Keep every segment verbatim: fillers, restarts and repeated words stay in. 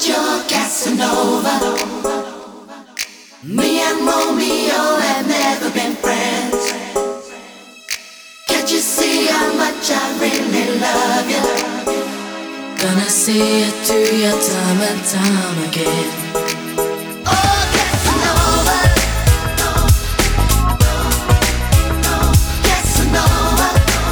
not your Casanova. Me and Romeo have never been friends. Can't you see how much I really love you? Gonna see it through your time and time again. Oh, Casanova. Casanova.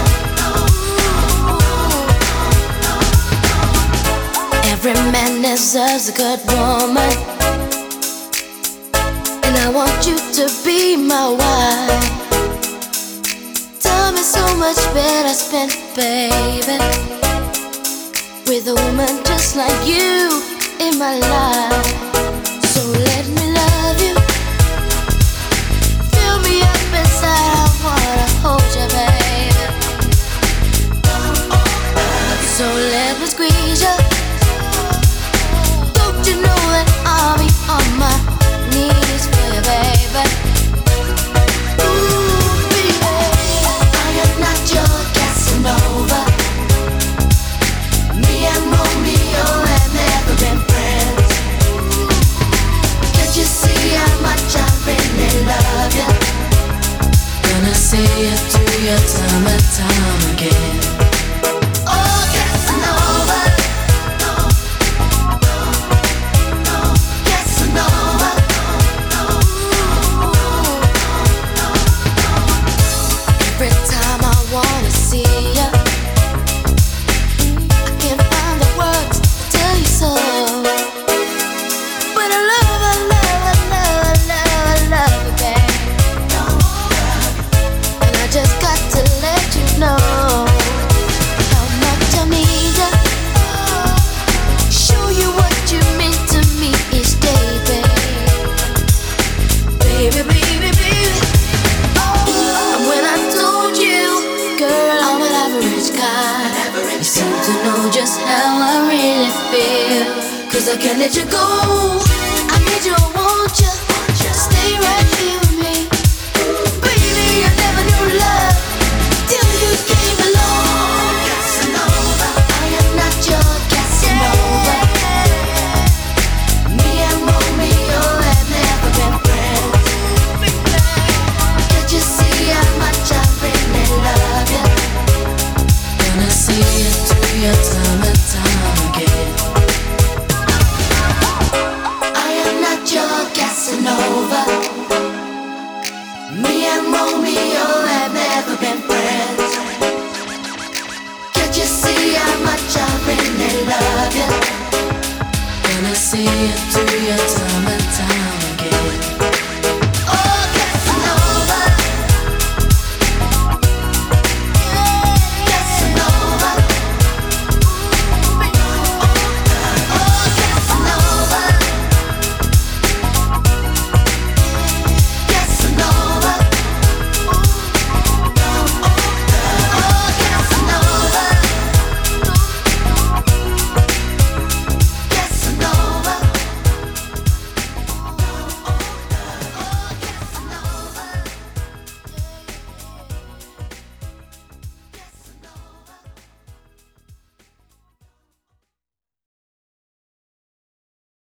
Every man deserves a good woman, and I want you to be my wife. Time is so much better spent, baby, with a woman just like you in my life. So let me love you, fill me up inside, I wanna hold you, baby. So let me squeeze you. Don't you know that I'll be on my knees for you, baby? Ooh, baby, I am not your Casanova. Me and Romeo have never been friends. Can't you see how much I really love you? Gonna see it through your time and time again. Oh, Casanova. Casanova. Every time I wanna see you, I can't find the words to tell you so. But I love, I love, I love, I love, I love you, babe. And I just got to let you know how much I need you. Show you what you mean to me each day, babe. Baby, baby, baby. And when I told you, girl, I'm an average guy, you seem to know just how I really feel. Cause I can't let you go. I need you, I want you. Stay right here with me. Baby, I never knew love till you came along. Casanova, I am not your Casanova. Me and Romeo have never been friends. Can't you see how much I really love you? Gonna see it through your time and time again. I am not your Casanova. Me and Romeo have never been friends. Can't you see how much I really love you? Gonna see it through your time and time